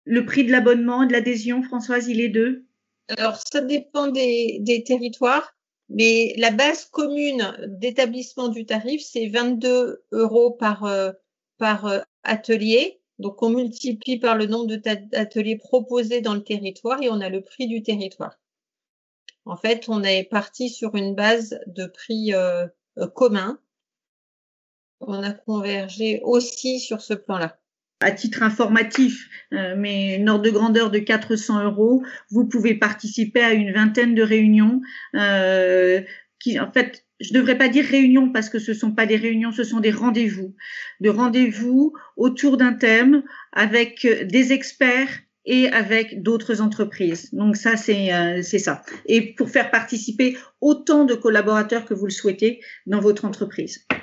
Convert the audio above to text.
Le prix de l'abonnement, de l'adhésion, Françoise, il est de? Alors, ça dépend des territoires, mais la base commune d'établissement du tarif, c'est 22 € par atelier. Donc, on multiplie par le nombre d'ateliers proposés dans le territoire et on a le prix du territoire. En fait, on est parti sur une base de prix commun. On a convergé aussi sur ce plan-là. À titre informatif, mais une ordre de grandeur de 400 €, vous pouvez participer à une vingtaine de réunions qui, en fait, je ne devrais pas dire réunions parce que ce ne sont pas des réunions, ce sont des rendez-vous. De rendez-vous autour d'un thème avec des experts et avec d'autres entreprises. Donc ça, c'est ça. Et pour faire participer autant de collaborateurs que vous le souhaitez dans votre entreprise.